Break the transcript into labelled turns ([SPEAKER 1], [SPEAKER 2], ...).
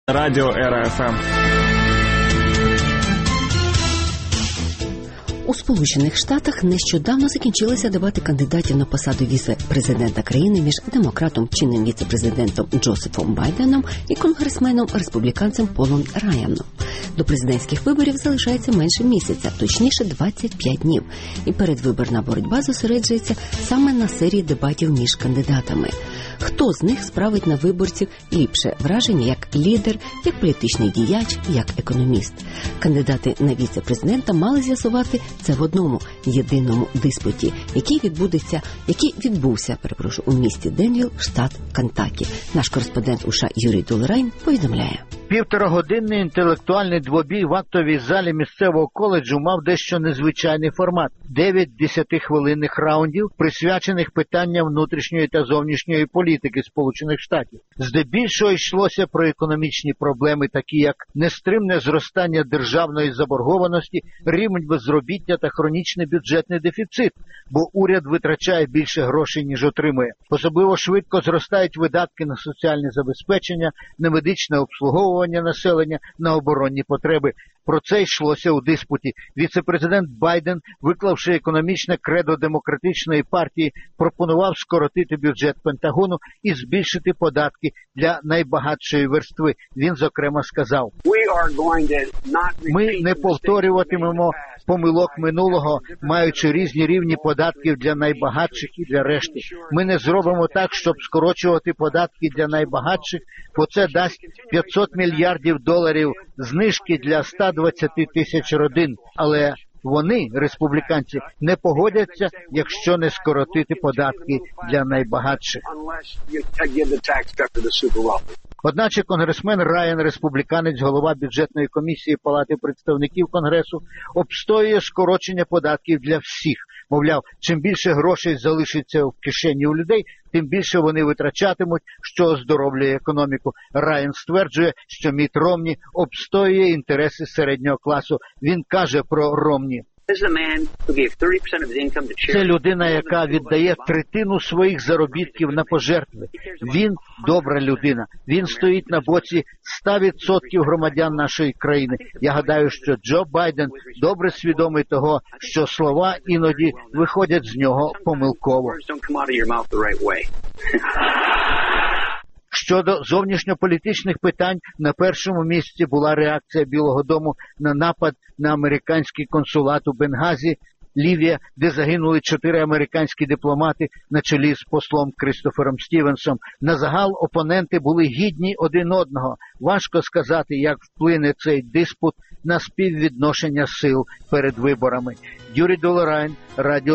[SPEAKER 1] Радіо РФМ.
[SPEAKER 2] У Сполучених Штатах нещодавно закінчилися дебати кандидатів на посаду віце-президента країни між демократом, чинним віце-президентом Джозефом Байденом і конгресменом-республіканцем Полом Раяном. До президентських виборів залишається менше місяця, точніше 25 днів. І передвиборна боротьба зосереджується саме на серії дебатів між кандидатами. Хто з них справить на виборців ліпше враження як лідер, як політичний діяч, як економіст? Кандидати на віце-президента мали з'ясувати це в одному єдиному диспуті, який відбувся у місті Денвіл, штат Кентакі. Наш кореспондент у США Юрій Долорайн повідомляє.
[SPEAKER 3] Півторагодинний інтелектуальний двобій в актовій залі місцевого коледжу мав дещо незвичайний формат. 9 10-хвилинних раундів, присвячених питанням внутрішньої та зовнішньої політики Сполучених Штатів. Здебільшого йшлося про економічні проблеми, такі як нестримне зростання державної заборгованості, рівень безробіття та хронічний бюджетний дефіцит, бо уряд витрачає більше грошей, ніж отримує. Особливо швидко зростають видатки на соціальне забезпечення, на медичне обслуговування населення, на оборонні потреби. Про це йшлося у диспуті. Віце-президент Байден, виклавши економічне кредо демократичної партії, пропонував скоротити бюджет Пентагону і збільшити податки для найбагатшої верстви. Він, зокрема, сказав: «Ми не повторюватимемо помилок минулого, маючи різні рівні податків для найбагатших і для решти. Ми не зробимо так, щоб скорочувати податки для найбагатших, бо це дасть $500 мільярдів знижки для 120 тисяч родин. Але вони, республіканці, не погодяться, якщо не скоротити податки для найбагатших». Одначе конгресмен Раян, республіканець, голова бюджетної комісії Палати представників Конгресу, обстоює скорочення податків для всіх. Мовляв, чим більше грошей залишиться в кишені у людей, тим більше вони витрачатимуть, що оздоровлює економіку. Раян стверджує, що Мітт Ромні обстоює інтереси середнього класу. Він каже про Ромні: «Це людина, яка віддає третину своїх заробітків на пожертви. Він добра людина. Він стоїть на боці 100% громадян нашої країни. Я гадаю, що Джо Байден добре свідомий того, що слова іноді виходять з нього помилково». Щодо зовнішньополітичних питань, на першому місці була реакція Білого дому на напад на американський консулат у Бенгазі, Лівія, де загинули 4 американські дипломати на чолі з послом Крістофером Стівенсом. Назагал опоненти були гідні один одного. Важко сказати, як вплине цей диспут на співвідношення сил перед виборами. Юрій Долорайн, Радіо